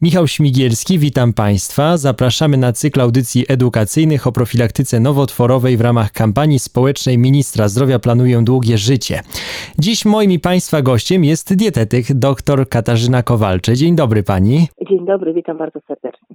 Michał Śmigielski, witam Państwa. Zapraszamy na cykl audycji edukacyjnych o profilaktyce nowotworowej w ramach kampanii społecznej Ministra Zdrowia Planuję Długie Życie. Dziś moim i Państwa gościem jest dietetyk dr Katarzyna Kowalczyk. Dzień dobry Pani. Dzień dobry, witam bardzo serdecznie.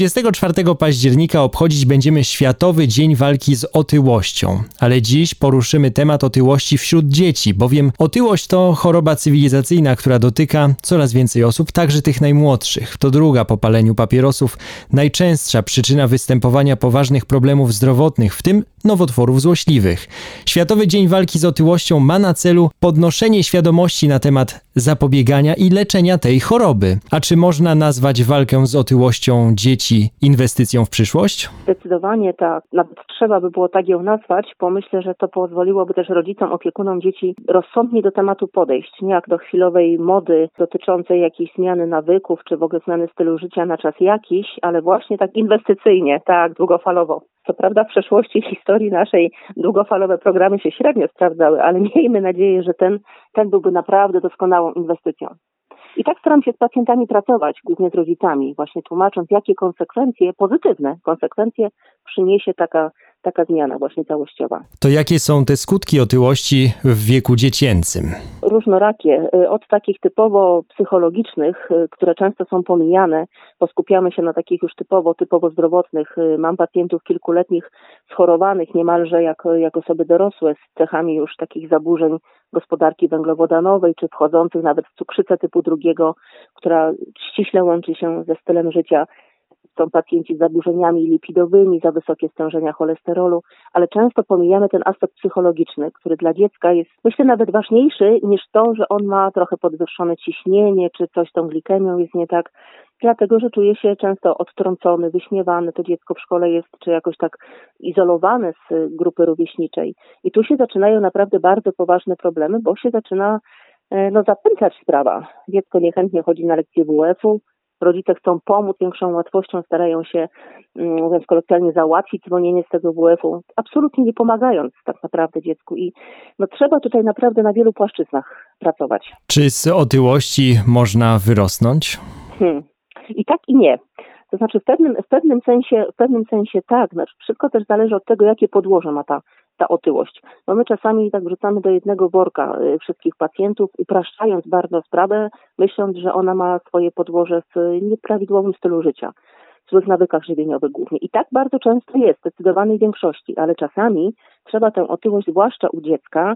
24 października obchodzić będziemy Światowy Dzień Walki z Otyłością. Ale dziś poruszymy temat otyłości wśród dzieci, bowiem otyłość to choroba cywilizacyjna, która dotyka coraz więcej osób, także tych najmłodszych. To druga po paleniu papierosów najczęstsza przyczyna występowania poważnych problemów zdrowotnych, w tym nowotworów złośliwych. Światowy Dzień Walki z Otyłością ma na celu podnoszenie świadomości na temat zapobiegania i leczenia tej choroby. A czy można nazwać walkę z otyłością dzieci inwestycją w przyszłość? Zdecydowanie tak. Nawet trzeba by było tak ją nazwać, bo myślę, że to pozwoliłoby też rodzicom, opiekunom dzieci rozsądnie do tematu podejść. Nie jak do chwilowej mody dotyczącej jakiejś zmiany nawyków, czy w ogóle zmiany stylu życia na czas jakiś, ale właśnie tak inwestycyjnie, tak długofalowo. Co prawda w przeszłości historii naszej długofalowe programy się średnio sprawdzały, ale miejmy nadzieję, że ten byłby naprawdę doskonałą inwestycją. I tak staram się z pacjentami pracować, głównie z rodzicami, właśnie tłumacząc, jakie konsekwencje, pozytywne konsekwencje przyniesie taka zmiana właśnie całościowa. To jakie są te skutki otyłości w wieku dziecięcym? Różnorakie. Od takich typowo psychologicznych, które często są pomijane, bo skupiamy się na takich już typowo zdrowotnych. Mam pacjentów kilkuletnich schorowanych niemalże jak osoby dorosłe z cechami już takich zaburzeń gospodarki węglowodanowej, czy wchodzących nawet w cukrzycę typu 2, która ściśle łączy się ze stylem życia. Są pacjenci z zaburzeniami lipidowymi, za wysokie stężenia cholesterolu, ale często pomijamy ten aspekt psychologiczny, który dla dziecka jest, myślę, nawet ważniejszy niż to, że on ma trochę podwyższone ciśnienie, czy coś z tą glikemią jest nie tak, dlatego że czuje się często odtrącony, wyśmiewany, to dziecko w szkole jest, czy jakoś tak izolowane z grupy rówieśniczej. I tu się zaczynają naprawdę bardzo poważne problemy, bo się zaczyna zapętlać sprawa. Dziecko niechętnie chodzi na lekcje WF-u, rodzice chcą pomóc, większą łatwością starają się, mówiąc kolokwialnie, załatwić dzwonienie z tego WF-u, absolutnie nie pomagając tak naprawdę dziecku. I trzeba tutaj naprawdę na wielu płaszczyznach pracować. Czy z otyłości można wyrosnąć? I tak i nie. To znaczy w pewnym sensie tak. Znaczy, wszystko też zależy od tego, jakie podłoże ma ta otyłość. Bo my czasami tak wrzucamy do jednego worka wszystkich pacjentów, upraszczając bardzo sprawę, myśląc, że ona ma swoje podłoże w nieprawidłowym stylu życia, w złych nawykach żywieniowych głównie. I tak bardzo często jest, w zdecydowanej większości, ale czasami trzeba tę otyłość, zwłaszcza u dziecka,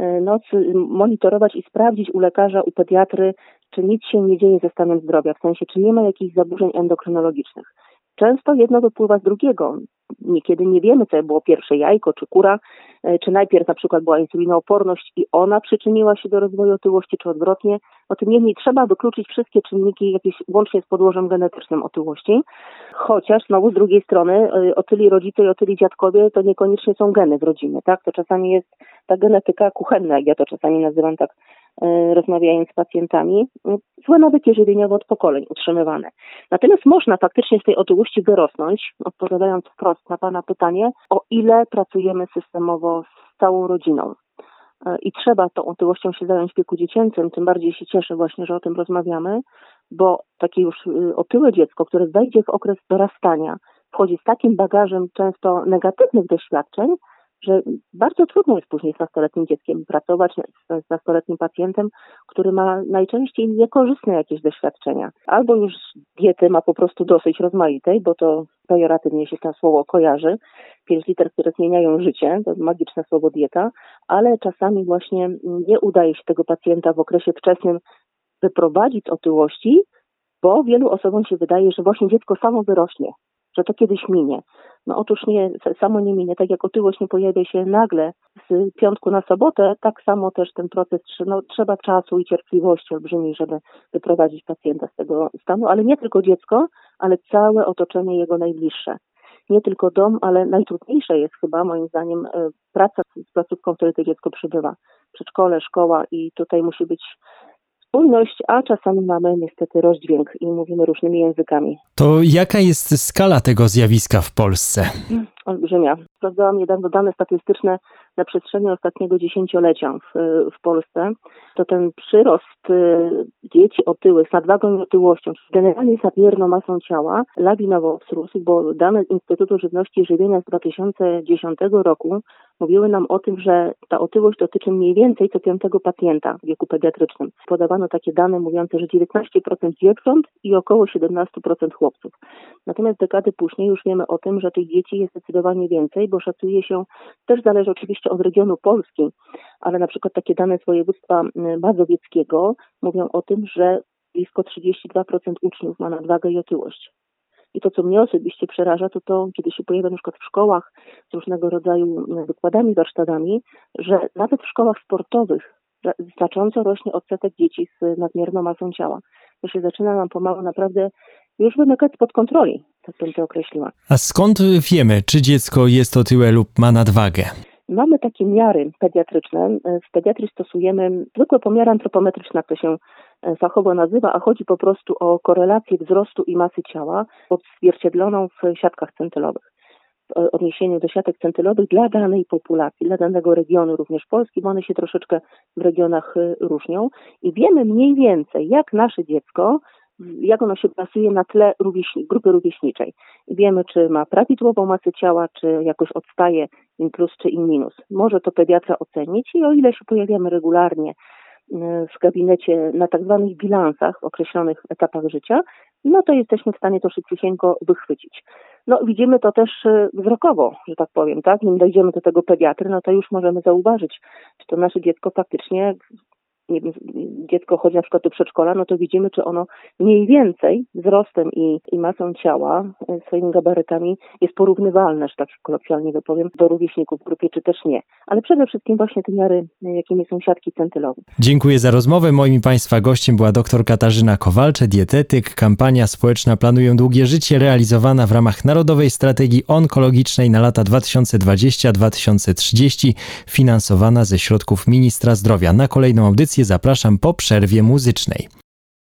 monitorować i sprawdzić u lekarza, u pediatry, czy nic się nie dzieje ze stanem zdrowia, w sensie, czy nie ma jakichś zaburzeń endokrynologicznych. Często jedno wypływa z drugiego. Niekiedy nie wiemy, co było pierwsze, jajko czy kura, czy najpierw na przykład była insulinooporność i ona przyczyniła się do rozwoju otyłości, czy odwrotnie. Tym niemniej trzeba wykluczyć wszystkie czynniki jakieś łącznie z podłożem genetycznym otyłości, chociaż znowu z drugiej strony otyli rodzice i otyli dziadkowie to niekoniecznie są geny w rodzinie, tak? To czasami jest ta genetyka kuchenna, jak ja to czasami nazywam tak, rozmawiając z pacjentami, złe nawyki żywieniowe od pokoleń utrzymywane. Natomiast można faktycznie z tej otyłości wyrosnąć, odpowiadając wprost na Pana pytanie, o ile pracujemy systemowo z całą rodziną. I trzeba tą otyłością się zająć w wieku dziecięcym, tym bardziej się cieszę właśnie, że o tym rozmawiamy, bo takie już otyłe dziecko, które wejdzie w okres dorastania, wchodzi z takim bagażem często negatywnych doświadczeń, że bardzo trudno jest później z nastoletnim dzieckiem pracować, z nastoletnim pacjentem, który ma najczęściej niekorzystne jakieś doświadczenia. Albo już diety ma po prostu dosyć rozmaitej, bo to pejoratywnie się to słowo kojarzy. 5 liter, które zmieniają życie, to magiczne słowo dieta, ale czasami właśnie nie udaje się tego pacjenta w okresie wczesnym wyprowadzić z otyłości, bo wielu osobom się wydaje, że właśnie dziecko samo wyrośnie, że to kiedyś minie. Otóż nie, samo nie minie. Tak jak otyłość nie pojawia się nagle z piątku na sobotę, tak samo też ten proces, trzeba czasu i cierpliwości olbrzymiej, żeby wyprowadzić pacjenta z tego stanu, ale nie tylko dziecko, ale całe otoczenie jego najbliższe. Nie tylko dom, ale najtrudniejsze jest chyba moim zdaniem praca z placówką, w której to dziecko przybywa. Przedszkole, szkoła i tutaj musi być spójność, a czasami mamy niestety rozdźwięk i mówimy różnymi językami. To jaka jest skala tego zjawiska w Polsce? Olbrzymia. Sprawdzałam niedawno dane statystyczne na przestrzeni ostatniego dziesięciolecia w Polsce, to ten przyrost dzieci otyłych z nadwagą i otyłością, czyli generalnie z nadmierną masą ciała, lawinowo wzrósł, bo dane Instytutu Żywności i Żywienia z 2010 roku mówiły nam o tym, że ta otyłość dotyczy mniej więcej co 5. pacjenta w wieku pediatrycznym. Podawano takie dane mówiące, że 19% dziewcząt i około 17% chłopców. Natomiast dekady później już wiemy o tym, że tych dzieci jest zdecydowanie więcej, bo szacuje się, też zależy oczywiście od regionu Polski, ale na przykład takie dane z województwa mazowieckiego mówią o tym, że blisko 32% uczniów ma nadwagę i otyłość. I to, co mnie osobiście przeraża, to kiedy się pojawia na przykład w szkołach z różnego rodzaju wykładami, warsztatami, że nawet w szkołach sportowych znacząco rośnie odsetek dzieci z nadmierną masą ciała. To się zaczyna nam pomału naprawdę już wymykać spod kontroli, tak bym to określiła. A skąd wiemy, czy dziecko jest otyłe lub ma nadwagę? Mamy takie miary pediatryczne. W pediatrii stosujemy zwykłe pomiary antropometryczne, jak to się fachowo nazywa, a chodzi po prostu o korelację wzrostu i masy ciała odzwierciedloną w siatkach centylowych. W odniesieniu do siatek centylowych dla danej populacji, dla danego regionu, również Polski, bo one się troszeczkę w regionach różnią i wiemy mniej więcej, jak nasze dziecko, jak ono się plasuje na tle grupy rówieśniczej. I wiemy, czy ma prawidłową masę ciała, czy jakoś odstaje in plus, czy in minus. Może to pediatra ocenić i o ile się pojawiamy regularnie w gabinecie na tak zwanych bilansach w określonych etapach życia, no to jesteśmy w stanie to szybciusieńko wychwycić. No widzimy to też wzrokowo, że tak powiem, tak? Nim dojdziemy do tego pediatry, no to już możemy zauważyć, czy to nasze dziecko faktycznie, nie wiem, dziecko chodzi na przykład do przedszkola, no to widzimy, czy ono mniej więcej wzrostem i masą ciała, swoimi gabarytami jest porównywalne, że tak się kolokwialnie wypowiem, do rówieśników w grupie, czy też nie. Ale przede wszystkim właśnie te miary, jakimi są siatki centylowe. Dziękuję za rozmowę. Moim Państwa gościem była dr Katarzyna Kowalczak, dietetyk. Kampania społeczna Planuję Długie Życie, realizowana w ramach Narodowej Strategii Onkologicznej na lata 2020-2030, finansowana ze środków Ministra Zdrowia. Na kolejną audycję zapraszam po przerwie muzycznej.